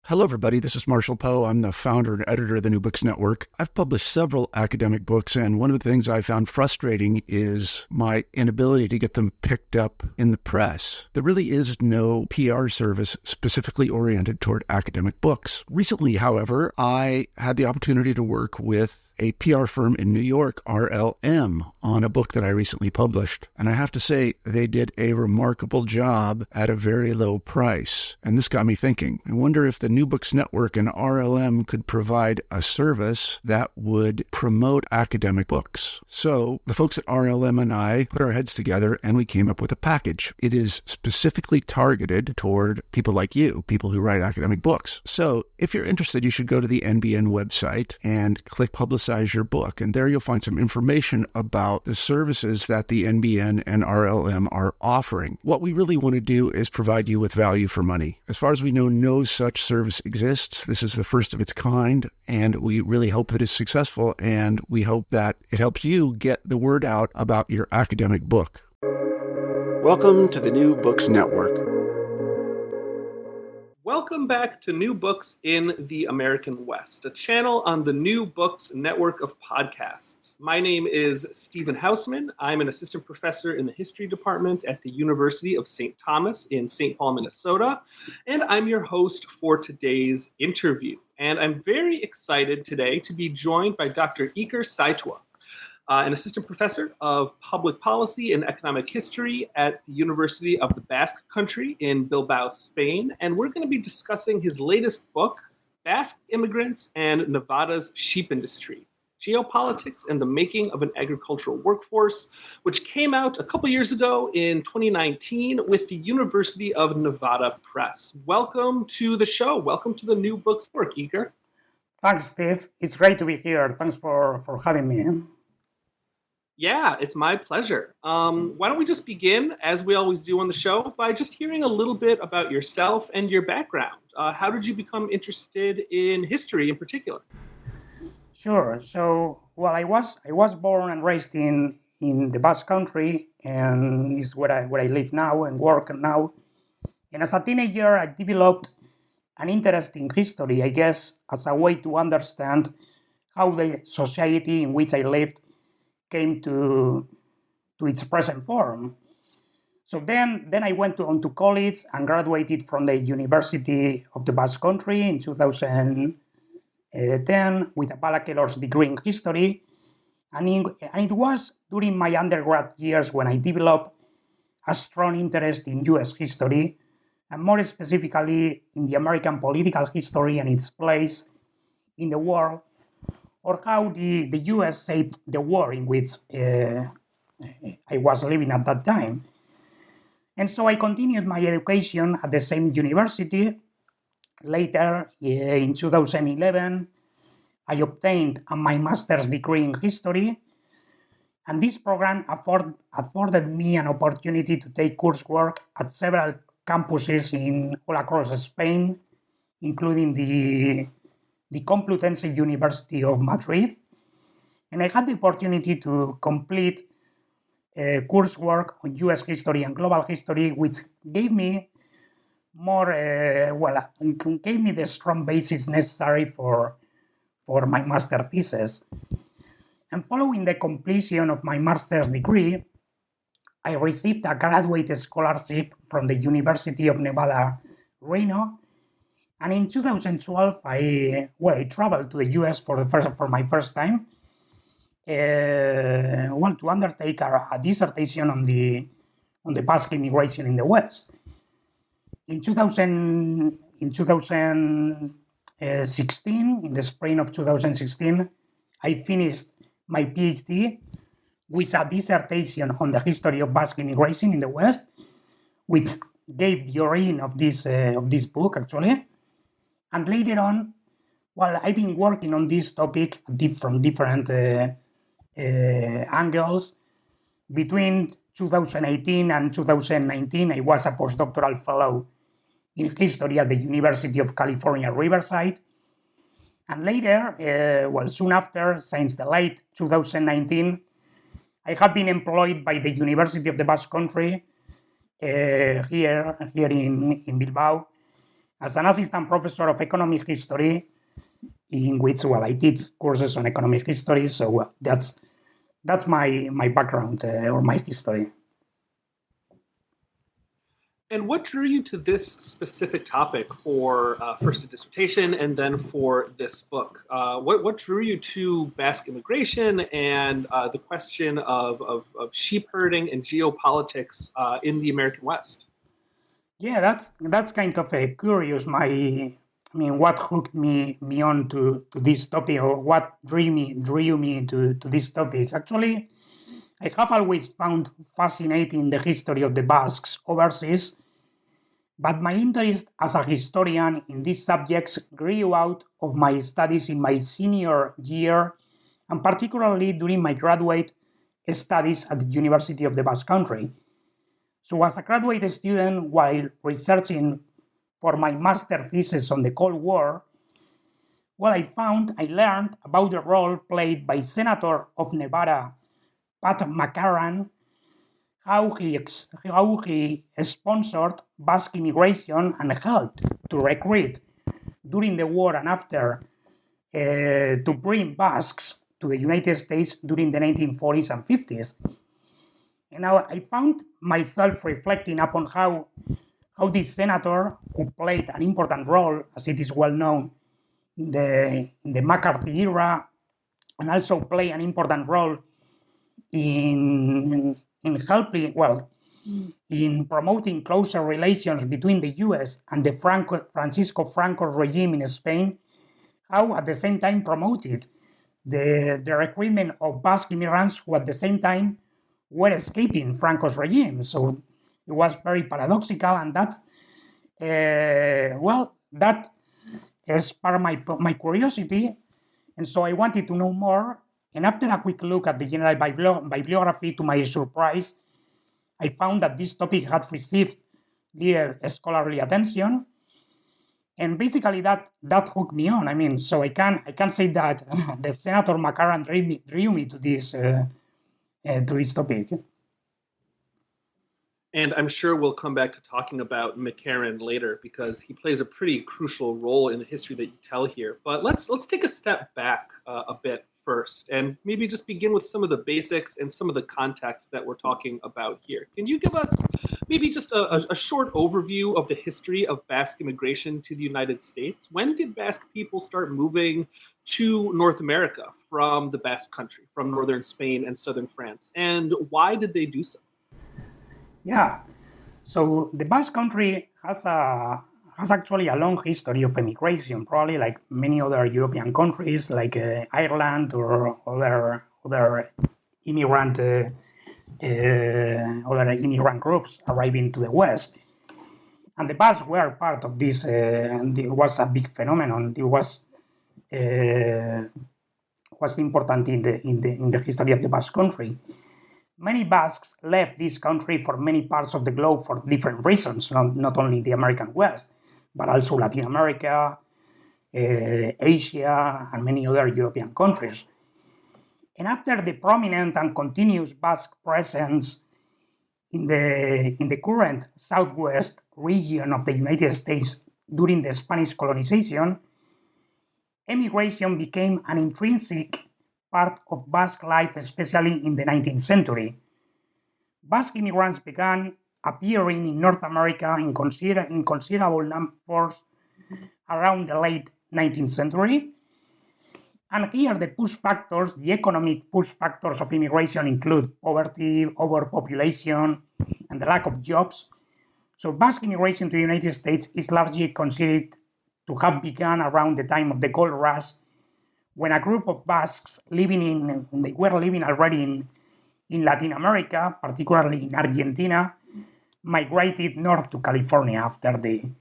Hello, everybody. This is Marshall Poe. I'm the founder and editor of the New Books Network. I've published several academic books, and one of the things I found frustrating is my inability to get them picked up in the press. There really is no PR service specifically oriented toward academic books. Recently, however, I had the opportunity to work with a PR firm in New York, RLM, on a book that I recently published. And I have to say, they did a remarkable job at a very low price. And this got me thinking. I wonder if the New Books Network and RLM could provide a service that would promote academic books. So the folks at RLM and I put our heads together and we came up with a package. It is specifically targeted toward people like you, people who write academic books. So if you're interested, you should go to the NBN website and click Publicize Your Book. And there you'll find some information about the services that the NBN and RLM are offering. What we really want to do is provide you with value for money. As far as we know, no such service exists. This is the first of its kind, and we really hope that it's successful, and we hope that it helps you get the word out about your academic book. Welcome to the New Books Network. Welcome back to New Books in the American West, a channel on the New Books network of podcasts. My name is Stephen Hausman. I'm an assistant professor in the history department at the University of St. Thomas in St. Paul, Minnesota, and I'm your host for today's interview. And I'm very excited today to be joined by Dr. Iker Saitua, an assistant professor of public policy and economic history at the University of the Basque Country in Bilbao, Spain. And we're going to be discussing his latest book, Basque Immigrants and Nevada's Sheep Industry, Geopolitics and the Making of an Agricultural Workforce, which came out a couple years ago in 2019 with the University of Nevada Press. Welcome to the show. Welcome to the New Books Network, Iker. Thanks, Steve. It's great to be here. Thanks for having me. Yeah, it's my pleasure. Why don't we just begin, as we always do on the show, by just hearing a little bit about yourself and your background. How did you become interested in history in particular? Sure. So, I was born and raised in the Basque Country, and is where I live now and work now. And as a teenager, I developed an interest in history, I guess, as a way to understand how the society in which I lived came to its present form. So then I went on to college and graduated from the University of the Basque Country in 2010 with a bachelor's degree in history. And it was during my undergrad years when I developed a strong interest in US history, and more specifically in the American political history and its place in the world, or how the US shaped the world in which I was living at that time. And so I continued my education at the same university. Later, in 2011, I obtained my master's degree in history. And this program afforded me an opportunity to take coursework at several campuses all across Spain, including the Complutense University of Madrid, and I had the opportunity to complete coursework on US history and global history, which gave me gave me the strong basis necessary for my master thesis. And following the completion of my master's degree, I received a graduate scholarship from the University of Nevada, Reno. And in 2012, I traveled to the US for my first time, to undertake a dissertation on the Basque immigration in the West. In 2016, in the spring of 2016, I finished my PhD with a dissertation on the history of Basque immigration in the West, which gave the origin of this book, actually. And later on, I've been working on this topic from different angles. Between 2018 and 2019, I was a postdoctoral fellow in history at the University of California, Riverside. And later, soon after, since the late 2019, I have been employed by the University of the Basque Country here in Bilbao as an assistant professor of economic history, in which, well, I teach courses on economic history. So that's my background or my history. And what drew you to this specific topic for first a dissertation and then for this book? What drew you to Basque immigration and the question of sheep herding and geopolitics in the American West? Yeah, that's kind of a curious. What hooked me on to this topic, or what drew me to this topic? Actually, I have always found fascinating the history of the Basques overseas, but my interest as a historian in these subjects grew out of my studies in my senior year, and particularly during my graduate studies at the University of the Basque Country. So as a graduate student, while researching for my master thesis on the Cold War, I learned about the role played by Senator of Nevada, Pat McCarran, how he sponsored Basque immigration and helped to recruit during the war and after to bring Basques to the United States during the 1940s and 50s. And now I found myself reflecting upon how this senator, who played an important role, as it is well known, in the McCarthy era, and also played an important role in helping, in promoting closer relations between the U.S. and the Francisco Franco regime in Spain, how at the same time promoted the recruitment of Basque immigrants who at the same time were escaping Franco's regime. So it was very paradoxical, and that sparked my curiosity, and so I wanted to know more. And after a quick look at the general bibliography, to my surprise, I found that this topic had received little scholarly attention, and basically that hooked me on. So I can say that the Senator McCarran drew me to this topic. And I'm sure we'll come back to talking about McCarran later because he plays a pretty crucial role in the history that you tell here. But let's take a step back a bit first and maybe just begin with some of the basics and some of the context that we're talking about here. Can you give us maybe just a short overview of the history of Basque immigration to the United States? When did Basque people start moving to North America from the Basque Country, from northern Spain and southern France? And why did they do so? Yeah, so the Basque Country has actually a long history of immigration, probably like many other European countries, like Ireland or other immigrant groups arriving to the West. And the Basques were part of this, and it was a big phenomenon. It was important in the history of the Basque Country. Many Basques left this country for many parts of the globe for different reasons, not only the American West, but also Latin America, Asia, and many other European countries. And after the prominent and continuous Basque presence in the current southwest region of the United States during the Spanish colonization, emigration became an intrinsic part of Basque life, especially in the 19th century. Basque immigrants began appearing in North America in considerable numbers around the late 19th century. And here the economic push factors of immigration include poverty, overpopulation, and the lack of jobs. So Basque immigration to the United States is largely considered to have begun around the time of the gold rush, when a group of Basques they were living already in Latin America, particularly in Argentina, migrated north to California after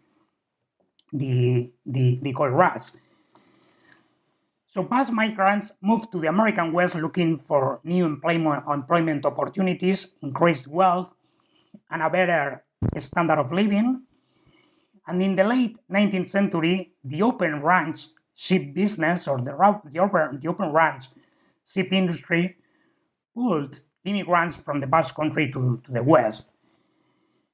the gold rush. So Basque migrants moved to the American West looking for new employment opportunities, increased wealth, and a better standard of living. And in the late 19th century, the open ranch ship business, or the open ranch ship industry, pulled immigrants from the Basque Country to the West.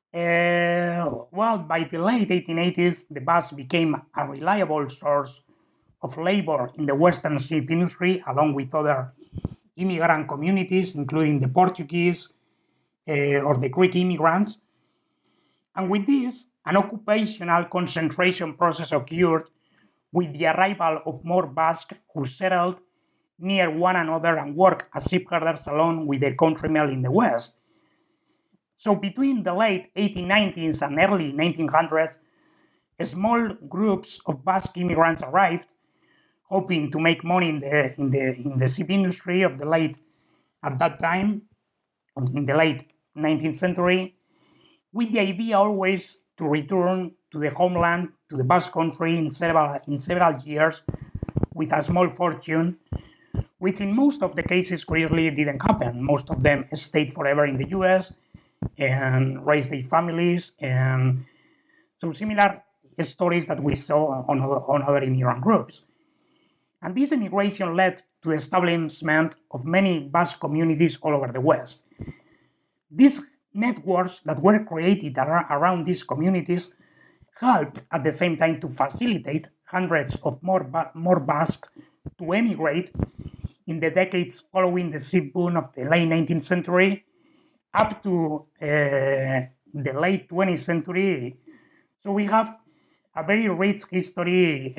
Well, by the late 1880s, the Basque became a reliable source of labor in the Western ship industry, along with other immigrant communities, including the Portuguese or the Greek immigrants. And with this, an occupational concentration process occurred with the arrival of more Basques who settled near one another and worked as shepherders along with their countrymen in the West. So between the late 1890s and early 1900s, small groups of Basque immigrants arrived, hoping to make money in the ship industry of the late, at that time, in the late 19th century, with the idea always to return to the homeland, to the Basque country in several years with a small fortune, which in most of the cases curiously didn't happen. Most of them stayed forever in the US and raised their families, and so similar stories that we saw on other immigrant groups. And this immigration led to the establishment of many Basque communities all over the West. These networks that were created around these communities helped at the same time to facilitate hundreds of more Basques to emigrate in the decades following the ship boom of the late 19th century up to the late 20th century. So we have a very rich history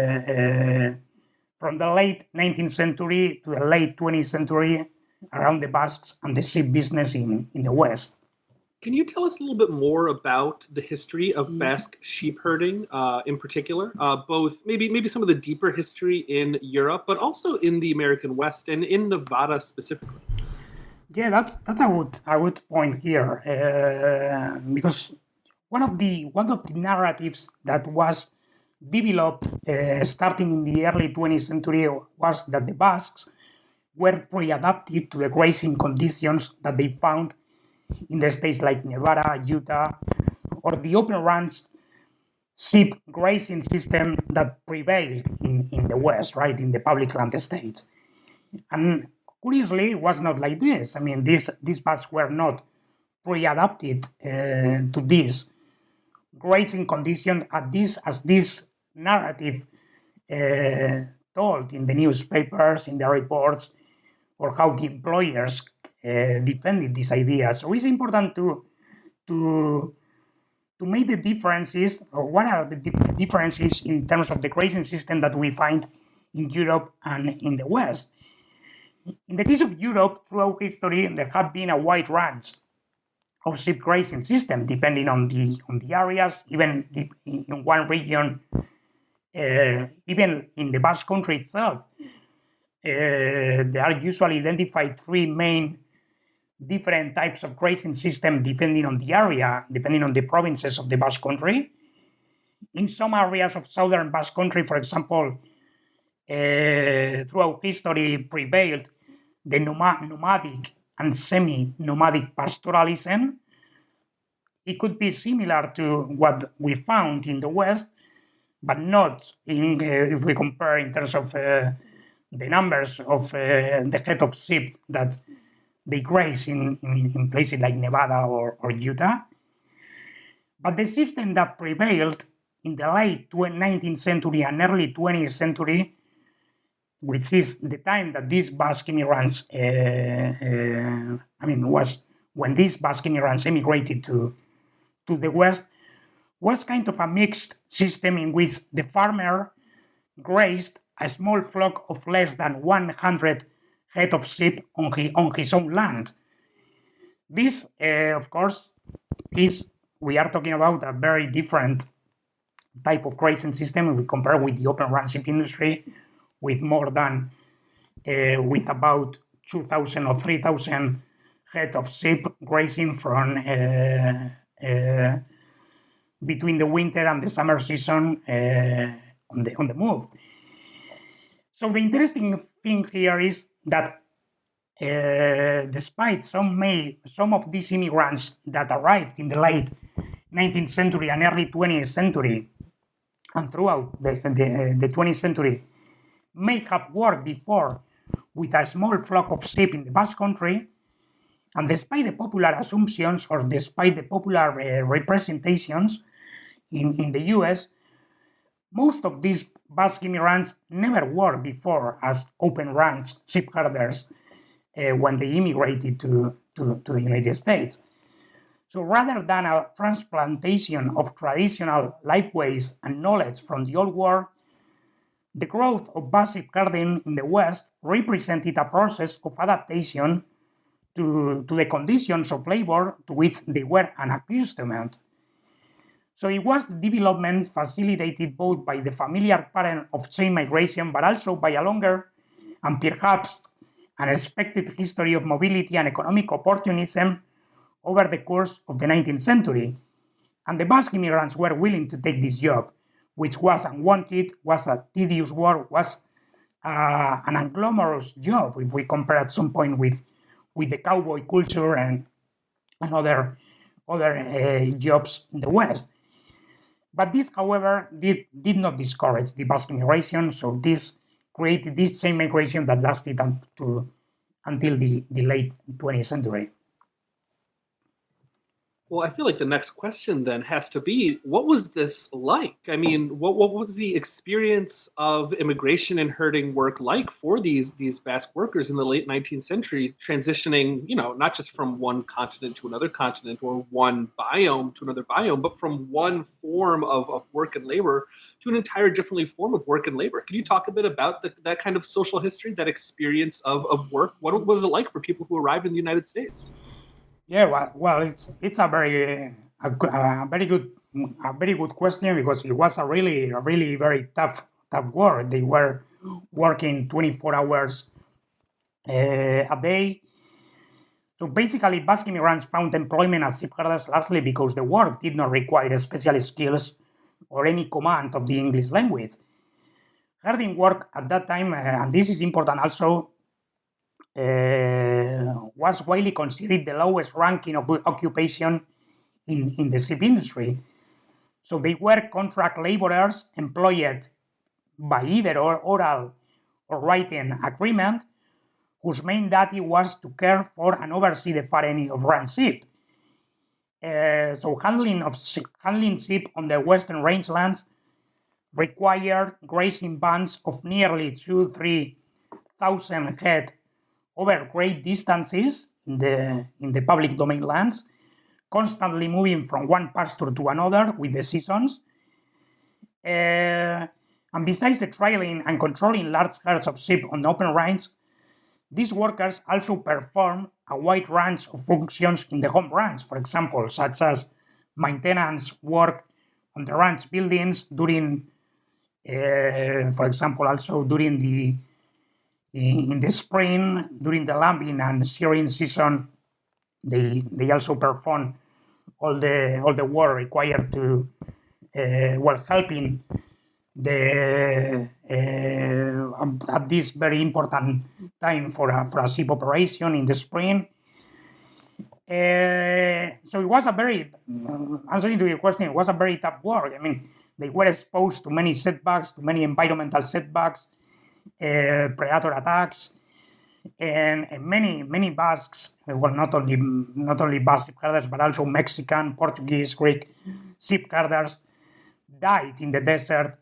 from the late 19th century to the late 20th century around the Basques and the ship business in the West. Can you tell us a little bit more about the history of Basque sheep herding in particular, both maybe some of the deeper history in Europe, but also in the American West and in Nevada specifically? Yeah, that's a good point here, because one of the narratives that was developed starting in the early 20th century was that the Basques were pre-adapted to the grazing conditions that they found in the states like Nevada, Utah, or the open range sheep grazing system that prevailed in the West, right, in the public land states. And curiously, it was not like this. I mean, these Basques were not pre-adapted to this grazing condition as this narrative told in the newspapers, in the reports, or how the employers defended this idea. So it's important to make the differences, or what are the differences in terms of the grazing system that we find in Europe and in the West. In the case of Europe, throughout history, there have been a wide range of sheep grazing system, depending on the areas. Even in one region, even in the Basque Country itself, there are usually identified three main different types of grazing system depending on the area, depending on the provinces of the Basque Country. In some areas of southern Basque Country, for example, throughout history prevailed the nomadic and semi-nomadic pastoralism. It could be similar to what we found in the West, but not if we compare in terms of the numbers of the head of sheep that they graze in places like Nevada or Utah. But the system that prevailed in the late 19th century and early 20th century, which is the time that these Basque immigrants, was when these Basque immigrants emigrated to the West, was kind of a mixed system in which the farmer grazed a small flock of less than 100 head of sheep on his own land. This, of course, we are talking about a very different type of grazing system if we compare with the open range sheep industry, with about 2,000 or 3,000 head of sheep grazing from between the winter and the summer season on the move. So the interesting thing here is that despite some of these immigrants that arrived in the late 19th century and early 20th century, and throughout the 20th century, may have worked before with a small flock of sheep in the Basque Country, And despite the popular assumptions or despite the popular representations in the US, most of these Basque immigrants never worked before as open ranch sheep herders when they immigrated to the United States. So rather than a transplantation of traditional life ways and knowledge from the old world, the growth of Basque herding in the West represented a process of adaptation to the conditions of labor to which they were unaccustomed. So it was the development facilitated both by the familiar pattern of chain migration, but also by a longer and perhaps unexpected history of mobility and economic opportunism over the course of the 19th century. And the Basque immigrants were willing to take this job, which was unwanted, was a tedious work, was an unglamorous job if we compare at some point with the cowboy culture and other jobs in the West. But this, however, did not discourage the Basque immigration, so this created this chain migration that lasted until the late 20th century. Well, I feel like the next question then has to be, what was this like? I mean, what was the experience of immigration and herding work like for these Basque workers in the late 19th century, transitioning, not just from one continent to another continent or one biome to another biome, but from one form of work and labor to an entire different form of work and labor? Can you talk a bit about that kind of social history, that experience of work? What was it like for people who arrived in the United States? Yeah, well, it's a very good question, because it was a really very tough work. They were working 24 hours a day. So basically, Basque immigrants found employment as sheep herders largely because the work did not require special skills or any command of the English language. Herding work at that time, and this is important also, was widely considered the lowest ranking of occupation in the sheep industry. So they were contract laborers employed by either oral or written agreement, whose main duty was to care for and oversee the fattening of ranch sheep. So handling sheep on the western rangelands required grazing bands of nearly 2,000-3,000 head over great distances in the public domain lands, constantly moving from one pasture to another with the seasons. And besides the trailing and controlling large herds of sheep on the open range, these workers also perform a wide range of functions in the home ranch, for example, such as maintenance work on the ranch buildings during, for example, also during in the spring, during the lambing and shearing season, they also perform all the work required to helping at this very important time for a sheep operation in the spring. So it was a very, answering to your question, it was a very tough work. I mean, they were exposed to many setbacks, to many environmental setbacks, predator attacks, and many Basques, well, not only Basque herders, but also Mexican, Portuguese, Greek sheep herders died in the desert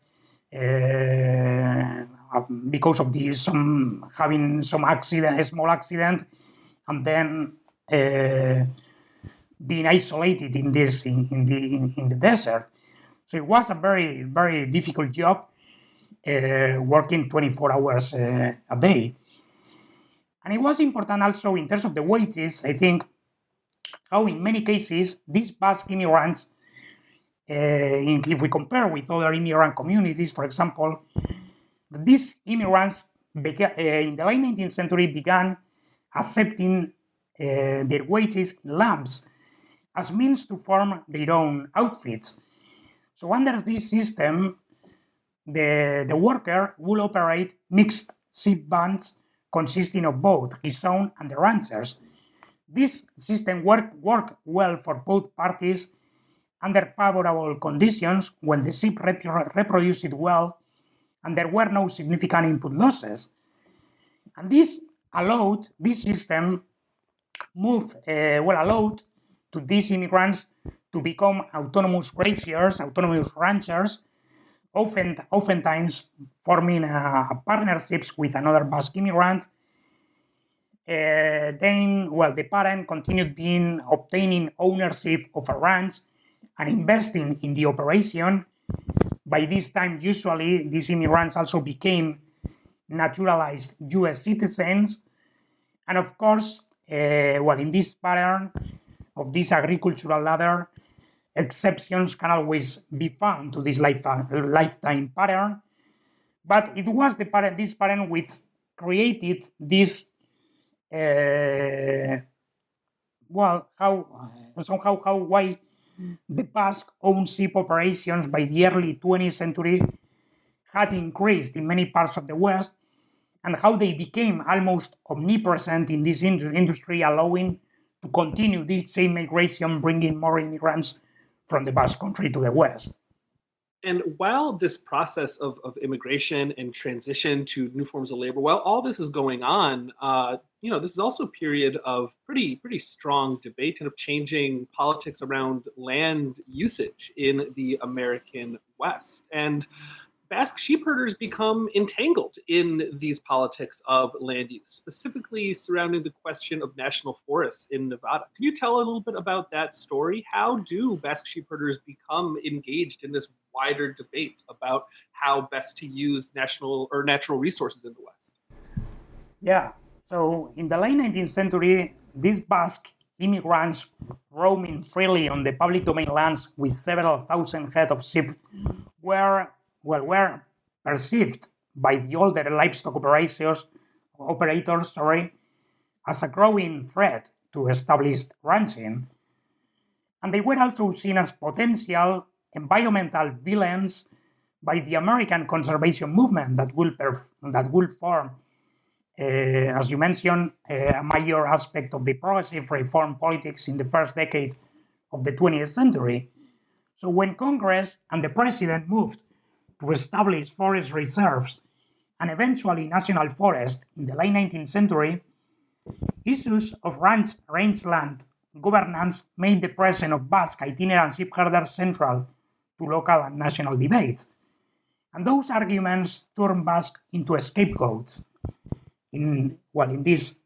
because of having some accident, a small accident, and then being isolated in the desert. So it was a very, very difficult job, working 24 hours a day. And it was important also in terms of the wages, I think, how in many cases these Basque immigrants, if we compare with other immigrant communities, for example, these immigrants in the late 19th century began accepting their wages in lumps as means to form their own outfits. So under this system, the worker will operate mixed sheep bands consisting of both his own and the ranchers. This system worked well for both parties under favorable conditions when the sheep reproduced well and there were no significant input losses. And this system allowed to these immigrants to become autonomous graziers, autonomous ranchers, oftentimes forming partnerships with another Basque immigrant. The parent continued obtaining ownership of a ranch and investing in the operation. By this time, usually, these immigrants also became naturalized U.S. citizens. And of course, in this pattern of this agricultural ladder, exceptions can always be found to this lifetime pattern. But it was this pattern which created this why the Basque ownership operations by the early 20th century had increased in many parts of the West, and how they became almost omnipresent in this industry, allowing to continue this same migration, bringing more immigrants from the Basque Country to the West. And while this process of immigration and transition to new forms of labor, while all this is going on, this is also a period of pretty strong debate and of changing politics around land usage in the American West. And Basque sheep herders become entangled in these politics of land use, specifically surrounding the question of national forests in Nevada. Can you tell a little bit about that story? How do Basque sheep herders become engaged in this wider debate about how best to use natural resources in the West? Yeah, so in the late 19th century, these Basque immigrants roaming freely on the public domain lands with several thousand head of sheep were perceived by the older livestock operators as a growing threat to established ranching. And they were also seen as potential environmental villains by the American conservation movement that will form, as you mentioned, a major aspect of the progressive reform politics in the first decade of the 20th century. So when Congress and the president moved to establish forest reserves and eventually national forest in the late 19th century, issues of rangeland governance made the presence of Basque itinerant sheep herders central to local and national debates. And those arguments turned Basque into scapegoats in this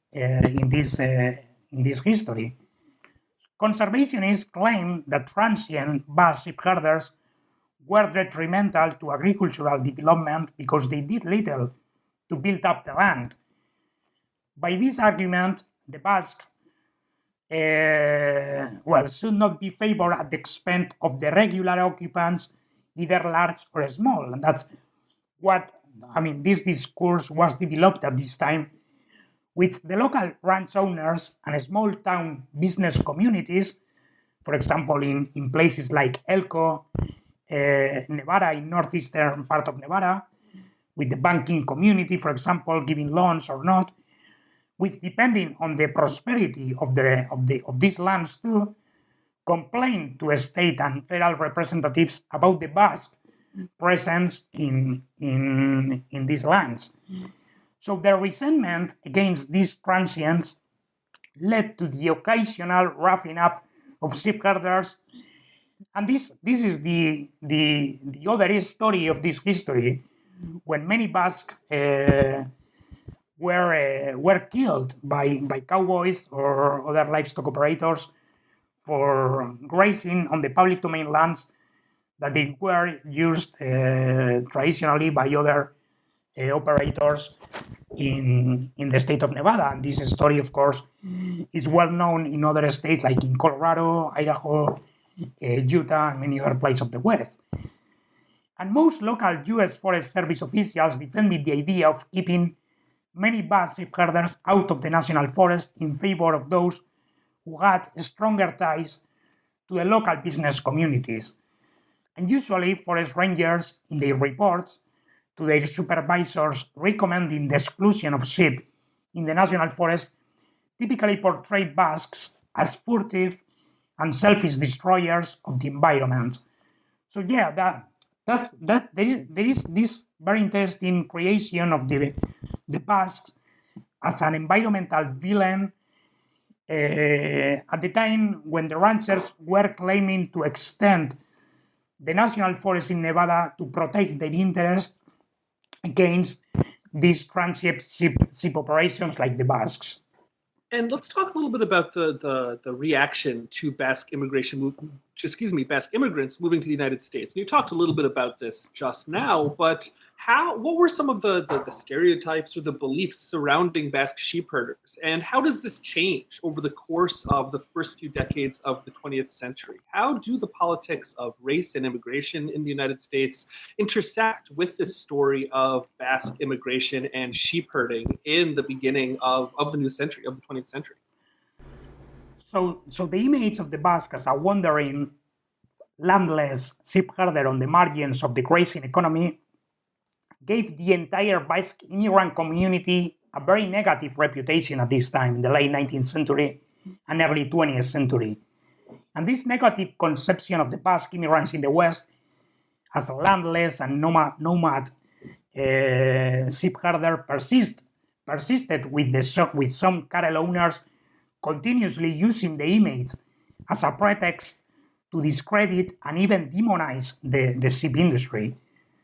history. Conservationists claim that transient Basque sheep herders were detrimental to agricultural development because they did little to build up the land. By this argument, the Basque should not be favored at the expense of the regular occupants, either large or small. And that's this discourse was developed at this time with the local ranch owners and small town business communities, for example, in places like Elko, Nevada, in northeastern part of Nevada, with the banking community, for example, giving loans or not, which, depending on the prosperity of these lands too, complain to state and federal representatives about the Basque presence in these lands. So the resentment against these transients led to the occasional roughing up of sheep herders. And this is the other story of this history, when many Basques were killed by cowboys or other livestock operators for grazing on the public domain lands that they were used traditionally by other operators in the state of Nevada. And this story, of course, is well known in other states like in Colorado, Idaho, Utah, and many other places of the West. And most local U.S. Forest Service officials defended the idea of keeping many Basque sheep herders out of the national forest in favor of those who had stronger ties to the local business communities. And usually, forest rangers, in their reports to their supervisors recommending the exclusion of sheep in the national forest, typically portrayed Basques as furtive and selfish destroyers of the environment. So yeah, there is this very interesting creation of the Basques as an environmental villain, at the time when the ranchers were claiming to extend the national forest in Nevada to protect their interest against these transship operations like the Basques. And let's talk a little bit about the reaction to Basque immigrants moving to the United States. And you talked a little bit about this just now, but what were some of the stereotypes or the beliefs surrounding Basque sheep herders? And how does this change over the course of the first few decades of the 20th century? How do the politics of race and immigration in the United States intersect with this story of Basque immigration and sheep herding in the beginning of the new century, of the 20th century? So the image of the Basque as a wandering, landless sheep herder on the margins of the grazing economy gave the entire Basque immigrant community a very negative reputation at this time, in the late 19th century and early 20th century. And this negative conception of the Basque immigrants in the West as a landless and nomad sheep herder persisted with some cattle owners continuously using the image as a pretext to discredit and even demonize the sheep industry.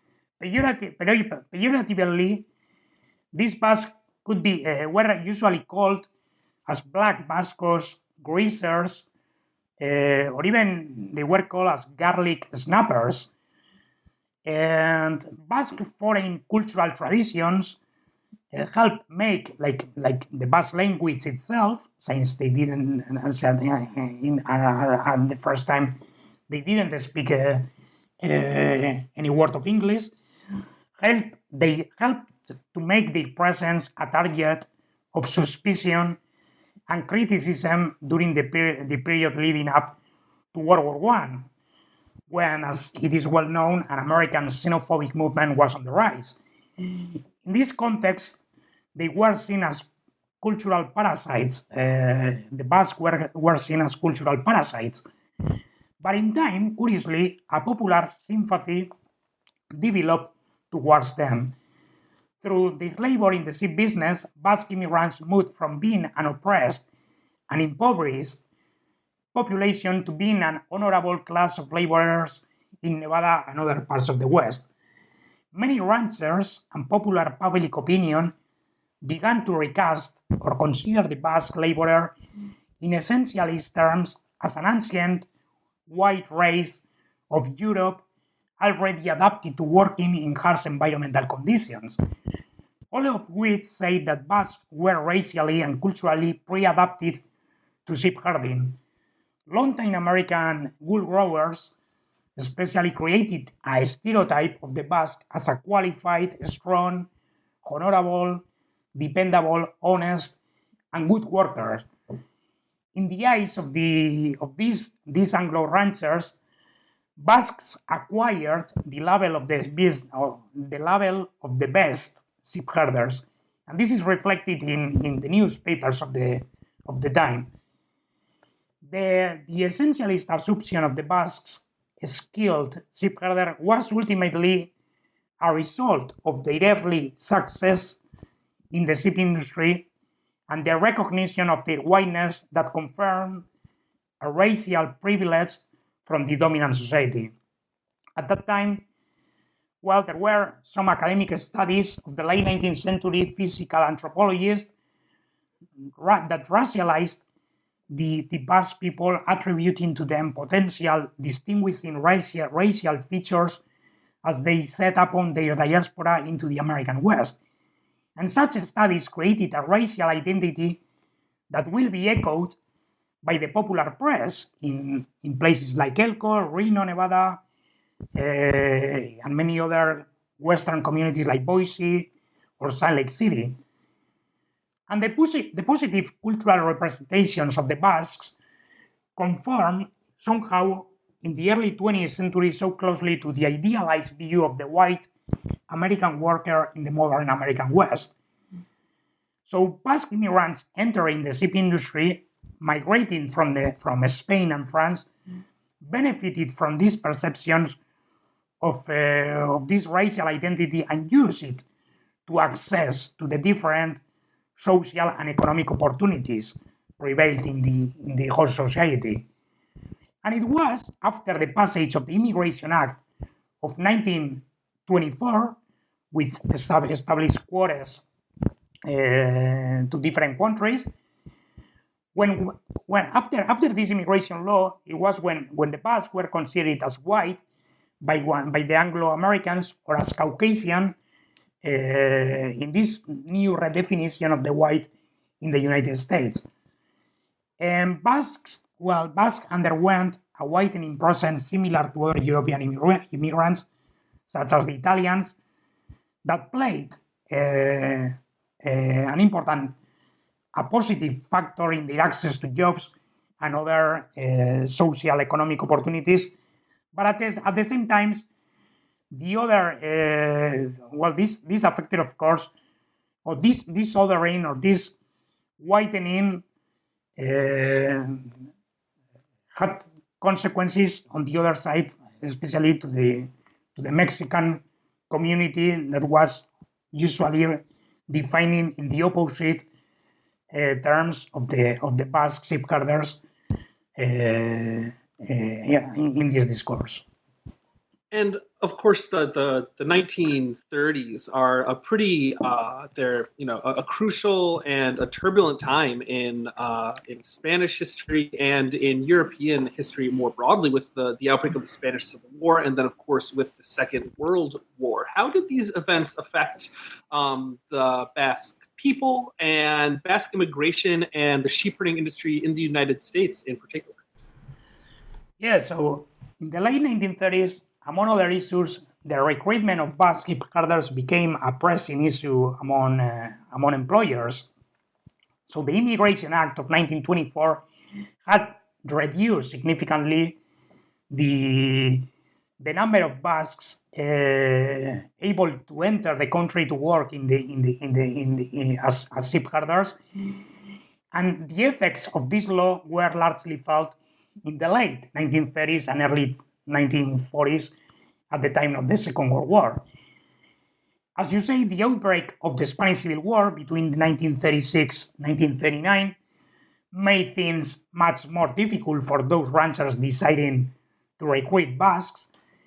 Pejoratively, these Basques were usually called as black Vascos, greasers, or even they were called as garlic snappers. And Basque foreign cultural traditions help make like the Basque language itself, since they didn't at the first time they didn't speak any word of English. They helped to make their presence a target of suspicion and criticism during the period leading up to World War I, when, as it is well known, an American xenophobic movement was on the rise. In this context, they were seen as cultural parasites. The Basques were seen as cultural parasites. But in time, curiously, a popular sympathy developed towards them. Through their labor in the sheep business, Basque immigrants moved from being an oppressed and impoverished population to being an honorable class of laborers in Nevada and other parts of the West. Many ranchers and popular public opinion began to recast or consider the Basque laborer in essentialist terms as an ancient white race of Europe already adapted to working in harsh environmental conditions, all of which say that Basques were racially and culturally pre-adapted to sheep herding. Longtime American wool growers especially created a stereotype of the Basque as a qualified, strong, honorable, dependable, honest, and good worker. In the eyes of these Anglo ranchers, Basques acquired the label of the best sheep herders, and this is reflected in the newspapers of the time. The essentialist assumption of the Basques' skilled sheep herder was ultimately a result of their early success in the sheep industry and the recognition of their whiteness that confirmed a racial privilege from the dominant society. At that time, there were some academic studies of the late 19th century physical anthropologists that racialized the Basque people, attributing to them potential distinguishing racial features as they set upon their diaspora into the American West. And such studies created a racial identity that will be echoed by the popular press in places like Elko, Reno, Nevada, and many other Western communities like Boise or Salt Lake City. And the positive cultural representations of the Basques conform somehow in the early 20th century so closely to the idealized view of the white American worker in the modern American West. So Basque immigrants entering the sheep industry, migrating from Spain and France, benefited from these perceptions of this racial identity and used it to access to the different social and economic opportunities prevailed in the whole society. And it was after the passage of the Immigration Act of 1924, which established quotas to different countries. When after this immigration law, it was when the Basques were considered as white by the Anglo-Americans or as Caucasian in this new redefinition of the white in the United States. And Basques underwent a whitening process similar to other European immigrants, such as the Italians, that played a positive factor in their access to jobs and other social economic opportunities. But at the same time, the other, this affected, of course, or this othering or this whitening had consequences on the other side, especially to the Mexican community that was usually defining in the opposite terms of the Basque sheepcutters in this discourse. And of course, the 1930s are a pretty they're a crucial and a turbulent time in Spanish history and in European history more broadly, with the outbreak of the Spanish Civil War, and then of course with the Second World War. How did these events affect the Basque people and Basque immigration and the sheep herding industry in the United States in particular? Yeah, so in the late 1930s, among other issues, the recruitment of Basque sheep herders became a pressing issue among employers. So the Immigration Act of 1924 had reduced significantly the number of Basques able to enter the country to work as sheep herders, and the effects of this law were largely felt in the late 1930s and early 1940s at the time of the Second World War. As you say, the outbreak of the Spanish Civil War between 1936 and 1939 made things much more difficult for those ranchers deciding to recruit Basques.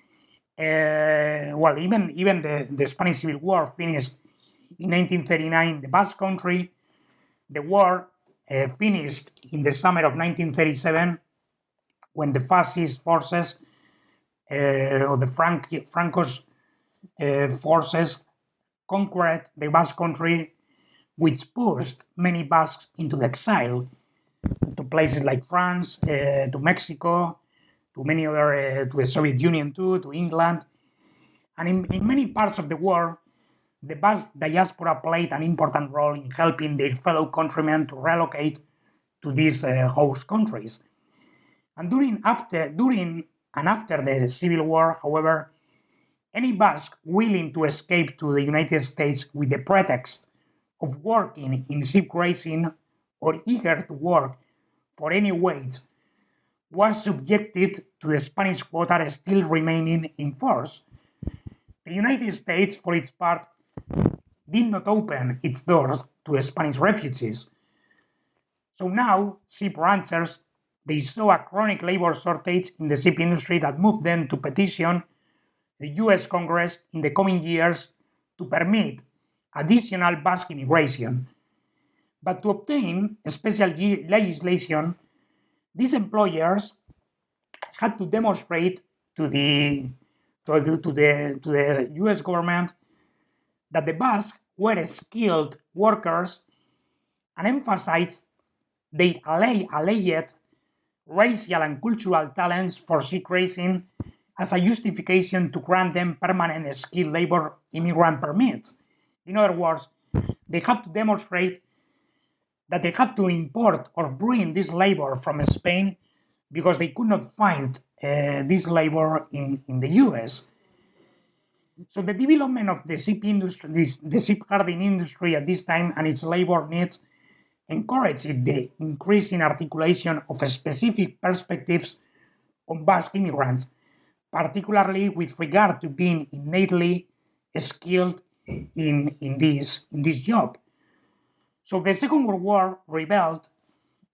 Even the Spanish Civil War finished in 1939 in the Basque Country. The war finished in the summer of 1937 when the fascist forces or the Franco's forces conquered the Basque Country, which pushed many Basques into exile to places like France, to Mexico, to many other, to the Soviet Union too, to England. And in many parts of the world, the Basque diaspora played an important role in helping their fellow countrymen to relocate to these host countries. And during and after the Civil War, however, any Basque willing to escape to the United States with the pretext of working in sheep grazing or eager to work for any wage was subjected to the Spanish quota still remaining in force. The United States, for its part, did not open its doors to Spanish refugees. So now, sheep ranchers, they saw a chronic labor shortage in the sheep industry that moved them to petition the US Congress in the coming years to permit additional Basque immigration. But to obtain special legislation, these employers had to demonstrate to the US government that the Basques were skilled workers and emphasize their alleged racial and cultural talents for sheep raising as a justification to grant them permanent skilled labor immigrant permits. In other words, they have to demonstrate that they have to import or bring this labor from Spain because they could not find this labor in the US. So the development of the sheep industry, the sheep herding industry at this time and its labor needs encouraged the increasing articulation of specific perspectives on Basque immigrants, particularly with regard to being innately skilled in this job. So the Second World War revealed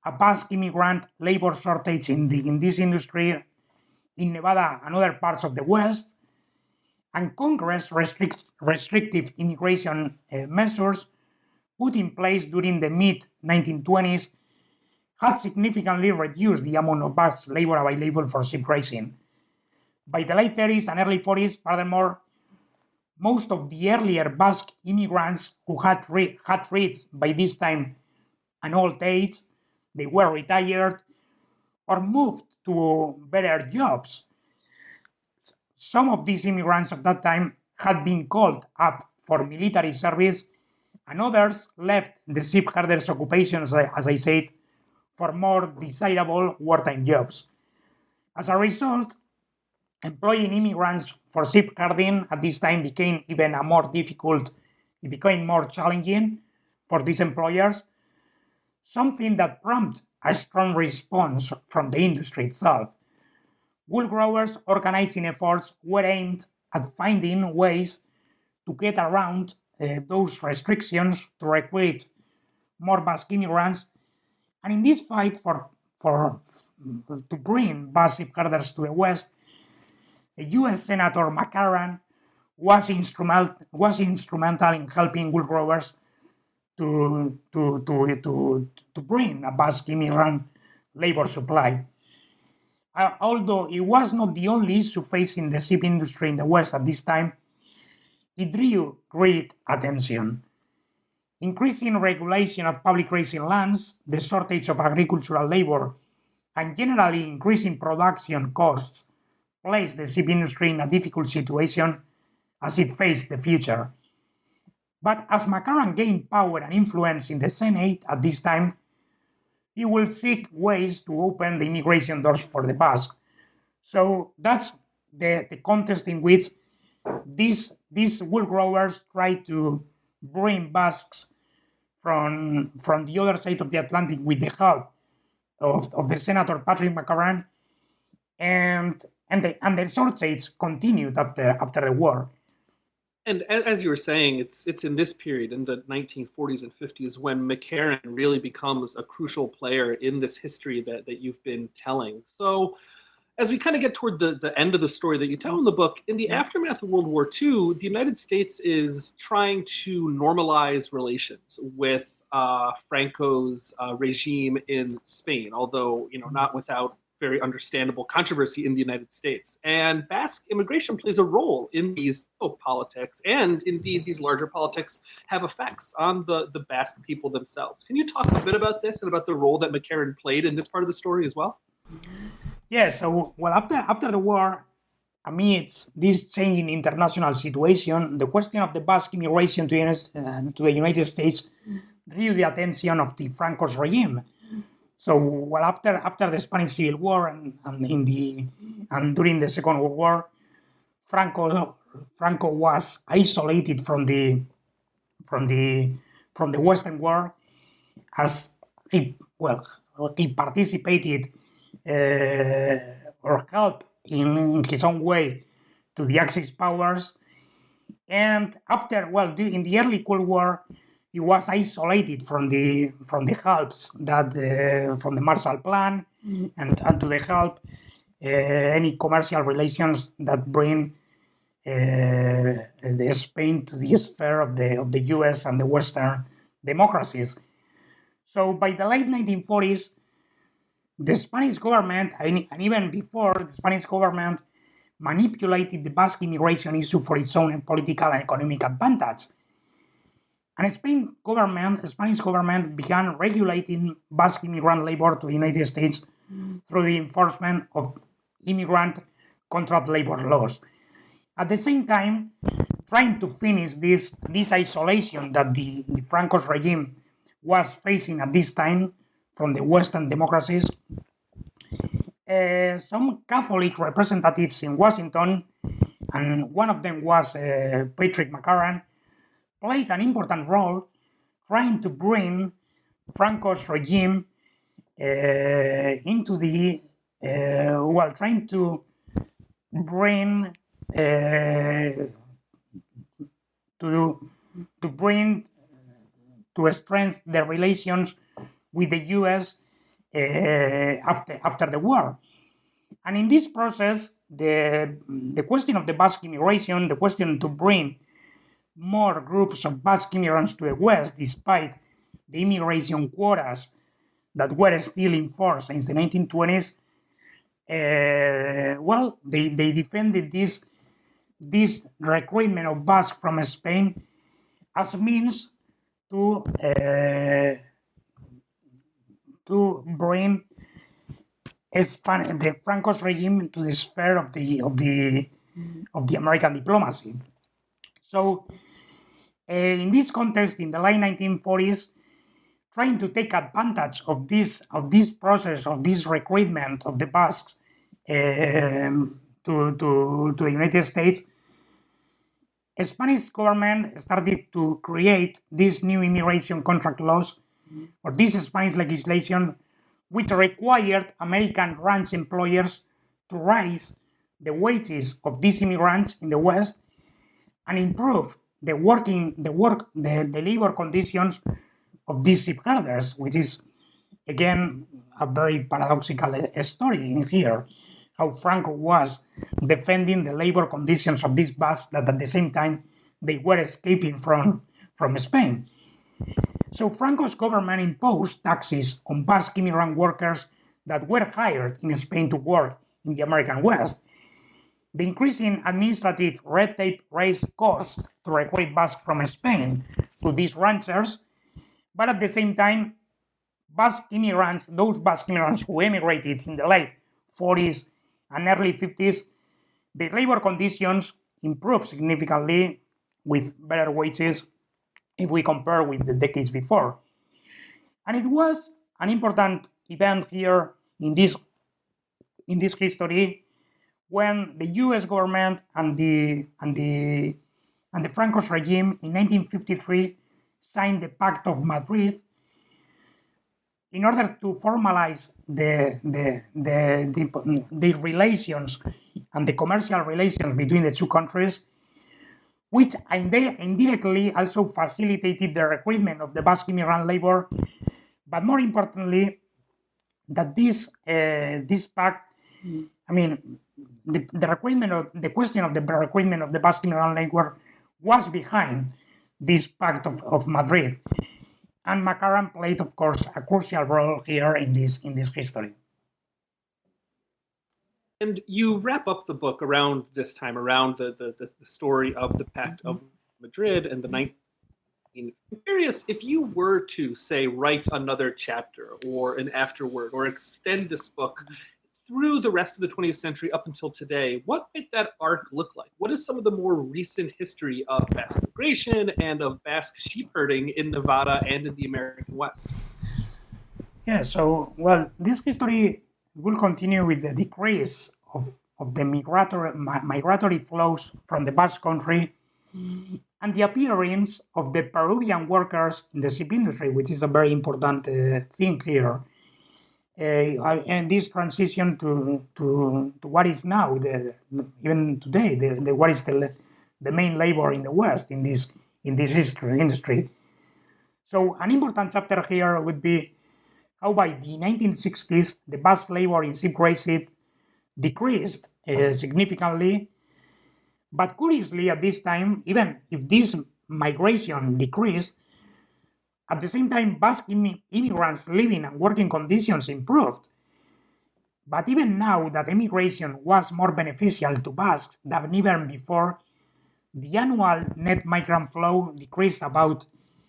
a Basque immigrant labor shortage in this industry in Nevada and other parts of the West, and Congress restrictive immigration measures put in place during the mid-1920s had significantly reduced the amount of Basque labor available for ship grazing. By the late 30s and early 40s, furthermore, most of the earlier Basque immigrants who had reached by this time an old age, they were retired or moved to better jobs. Some of these immigrants of that time had been called up for military service, and others left the ship herders' occupations, as I said, for more desirable wartime jobs. As a result, employing immigrants for ship herding at this time became even more difficult. It became more challenging for these employers, something that prompted a strong response from the industry itself. Wool growers' organizing efforts were aimed at finding ways to get around those restrictions to recruit more Basque immigrants, and in this fight to bring Basque herders to the West, U.S. Senator McCarran was instrumental in helping wool growers to bring a Basque immigrant labor supply. Although it was not the only issue facing the ship industry in the West at this time, it drew great attention. Increasing regulation of public grazing lands, the shortage of agricultural labor, and generally increasing production costs placed the ship industry in a difficult situation as it faced the future. But as McCarran gained power and influence in the Senate at this time, he will seek ways to open the immigration doors for the Basque. So that's the context in which these wool growers try to bring Basques from the other side of the Atlantic with the help of the Senator Patrick McCarran, and the shortage continued after the war. And as you were saying, it's in this period, in the 1940s and 50s, when McCarran really becomes a crucial player in this history that you've been telling. So as we kind of get toward the end of the story that you tell in the book, in the aftermath of World War II, the United States is trying to normalize relations with Franco's regime in Spain, although not without very understandable controversy in the United States. And Basque immigration plays a role in these politics, and indeed these larger politics have effects on the Basque people themselves. Can you talk a bit about this and about the role that McCarran played in this part of the story as well? Yeah, so after the war, amidst this changing international situation, the question of the Basque immigration to the United States drew the attention of the Franco's regime. So, after the Spanish Civil War and during the Second World War, Franco was isolated from the Western world, as he participated or helped in his own way to the Axis powers, and in the early Cold War, he was isolated from the helps that from the Marshall Plan and to the help any commercial relations that bring the Spain to the sphere of the U.S. and the Western democracies. So by the late 1940s, the Spanish government, and even before, the Spanish government manipulated the Basque immigration issue for its own political and economic advantage. And the Spanish government began regulating Basque immigrant labor to the United States through the enforcement of immigrant contract labor laws. At the same time, trying to finish this isolation that the Franco's regime was facing at this time from the Western democracies, some Catholic representatives in Washington, and one of them was Patrick McCarran, played an important role trying to bring Franco's regime into the trying to bring to strengthen the relations with the U.S. after the war. And in this process, the question of the Basque immigration, the question to bring more groups of Basque immigrants to the West, despite the immigration quotas that were still in force since the 1920s, they defended this recruitment of Basque from Spain as a means to bring the Franco's regime to the sphere of the American diplomacy. So, in this context, in the late 1940s, trying to take advantage of this process of this recruitment of the Basques to the United States, the Spanish government started to create these new immigration contract laws, or this Spanish legislation, which required American ranch employers to raise the wages of these immigrants in the West and improve the labor conditions of these sheepherders, which is, again, a very paradoxical story in here, how Franco was defending the labor conditions of these Basques that at the same time they were escaping from Spain. So Franco's government imposed taxes on Basque immigrant workers that were hired in Spain to work in the American West. The increasing administrative red tape raised costs to recruit Basques from Spain to these ranchers, but at the same time, those Basque immigrants who emigrated in the late 40s and early 50s, the labor conditions improved significantly with better wages if we compare with the decades before. And it was an important event here in this history when the U.S. government and the Franco's regime in 1953 signed the Pact of Madrid in order to formalize the relations and the commercial relations between the two countries, which indirectly also facilitated the recruitment of the Basque immigrant labor, but more importantly, that this pact, the question of the recruitment of the Basque immigrant labor was behind this Pact of Madrid. And McCarran played, of course, a crucial role here in this history. And you wrap up the book around this time, around the story of the Pact of Madrid and the 19. I'm curious, if you were to, say, write another chapter or an afterword or extend this book through the rest of the 20th century up until today, what might that arc look like? What is some of the more recent history of Basque migration and of Basque sheep herding in Nevada and in the American West? Yeah, so, this history will continue with the decrease of the migratory flows from the Basque Country and the appearance of the Peruvian workers in the sheep industry, which is a very important thing here. And this transition to what is now, even today, what is the main labor in the West in this industry. So an important chapter here would be how by the 1960s the Basque labor in sheep grazing decreased significantly. But curiously, at this time, even if this migration decreased, at the same time, Basque immigrants' living and working conditions improved. But even now that immigration was more beneficial to Basques than even before, the annual net migrant flow decreased about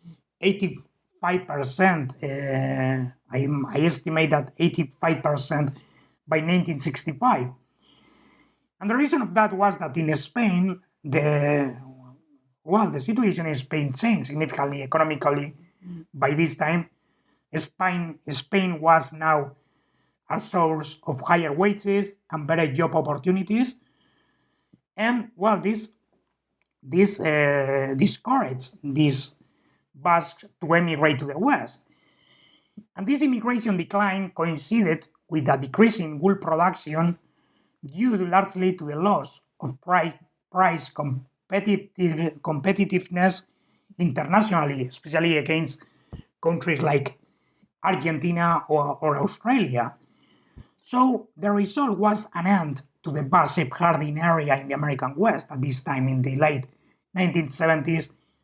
85%. I estimate that 85% by 1965. And the reason of that was that in Spain, the situation in Spain changed significantly economically. By this time, Spain was now a source of higher wages and better job opportunities. And this discouraged these Basques to emigrate to the West. And this immigration decline coincided with a decrease in wool production due largely to the loss of price competitiveness internationally, especially against countries like Argentina or Australia. So the result was an end to the bus ship herding area in the American West at this time in the late 1960s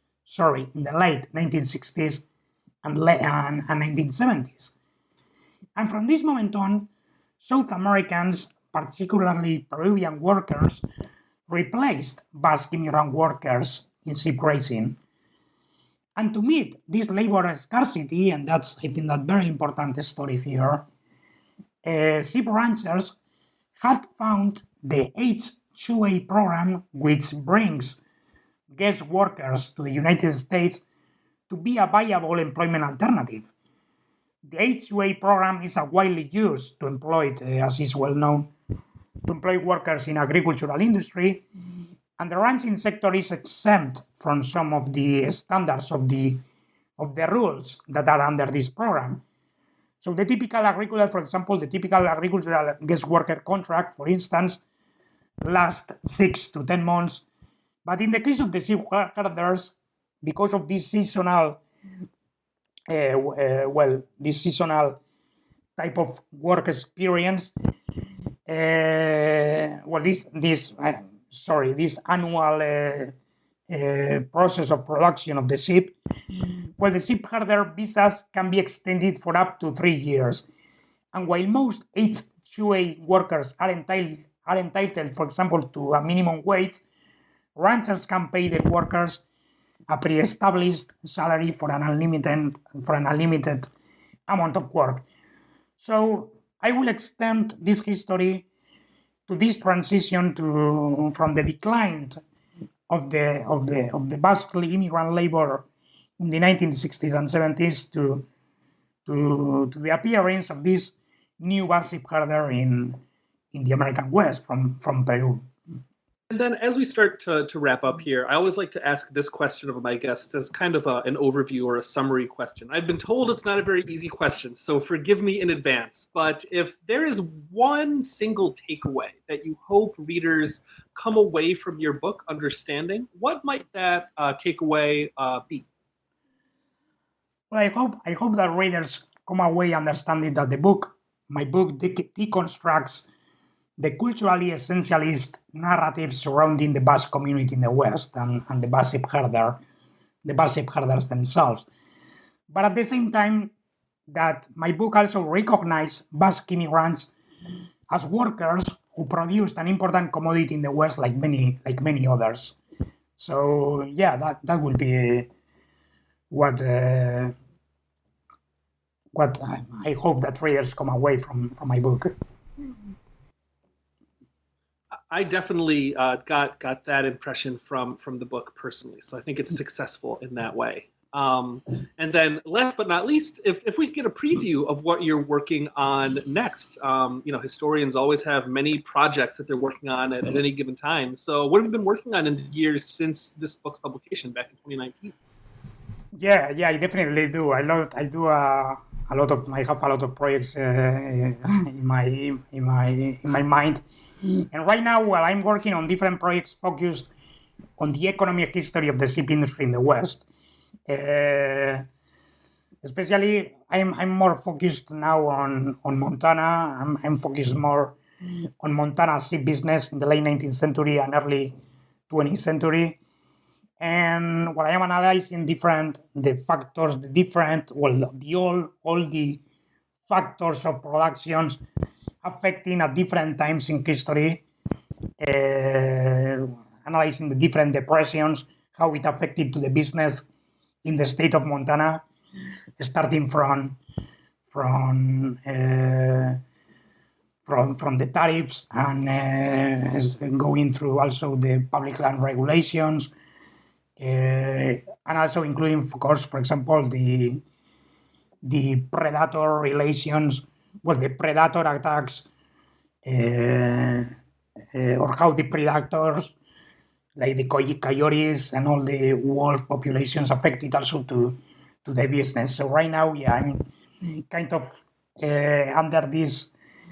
and 1970s. And from this moment on, South Americans, particularly Peruvian workers, replaced Basque immigrant workers in ship grazing. And to meet this labor scarcity, and that's, I think, that very important story here, ship ranchers had found the H-2A program, which brings guest workers to the United States, to be a viable employment alternative. The H-2A program is widely used to employ, as is well known, to employ workers in agricultural industry, and the ranching sector is exempt from some of the standards of the rules that are under this program. So the typical agricultural, for example, the typical agricultural guest worker contract, for instance, lasts 6 to 10 months. But in the case of the ship herders, because of this seasonal, this seasonal type of work experience, this annual process of production of the ship, the ship herder visas can be extended for up to 3 years. And while most H-2A workers are entitled, for example, to a minimum wage, ranchers can pay the workers a pre-established salary for an unlimited amount of work. So I will extend this history to this transition from the decline of the Basque immigrant labor in the 1960s and 70s to the appearance of this new Basque ship herder in the American West from Peru. And then as we start to wrap up here, I always like to ask this question of my guests as kind of an overview or a summary question. I've been told it's not a very easy question, so forgive me in advance. But if there is one single takeaway that you hope readers come away from your book understanding, what might that takeaway be? Well, I hope that readers come away understanding that my book deconstructs the culturally essentialist narrative surrounding the Basque community in the West and the Basque ship herders themselves. But at the same time, that my book also recognizes Basque immigrants as workers who produced an important commodity in the West, like many others. So yeah, that would be what I hope that readers come away from my book. I definitely got that impression from the book personally, so I think it's successful in that way. And then, last but not least, if we could get a preview of what you're working on next, historians always have many projects that they're working on at any given time. So, what have you been working on in the years since this book's publication back in 2019? Yeah, I definitely do. I have a lot of projects in my mind. And right now, I'm working on different projects focused on the economic history of the ship industry in the West. Especially, I'm more focused now on Montana. I'm focused more on Montana ship business in the late 19th century and early 20th century. And what I am analyzing all the factors of productions affecting at different times in history, analyzing the different depressions, how it affected to the business in the state of Montana, starting from the tariffs and going through also the public land regulations, and also including, of course, for example, the predator relations, the predator attacks, or how the predators, like the coyotes and all the wolf populations, affected also to the business. So right now, I'm kind of under this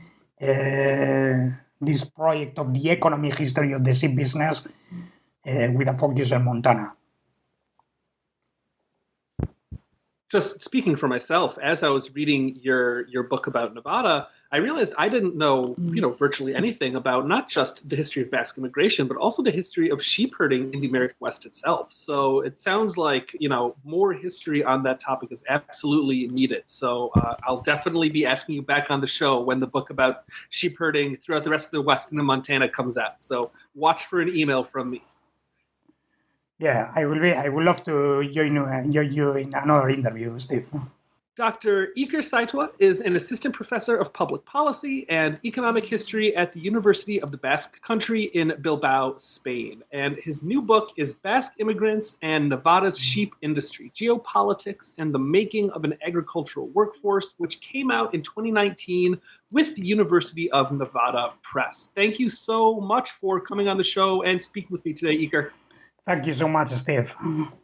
project of the economic history of the ship business, with a focus on Montana. Just speaking for myself, as I was reading your book about Nevada, I realized I didn't know, virtually anything about not just the history of Basque immigration, but also the history of sheep herding in the American West itself. So it sounds like, more history on that topic is absolutely needed. So I'll definitely be asking you back on the show when the book about sheep herding throughout the rest of the West and Montana comes out. So watch for an email from me. Yeah, I would love to join you in another interview, Steve. Dr. Iker Saitua is an assistant professor of public policy and economic history at the University of the Basque Country in Bilbao, Spain. And his new book is Basque Immigrants and Nevada's Sheep Industry, Geopolitics and the Making of an Agricultural Workforce, which came out in 2019 with the University of Nevada Press. Thank you so much for coming on the show and speaking with me today, Iker. Thank you so much, Steve.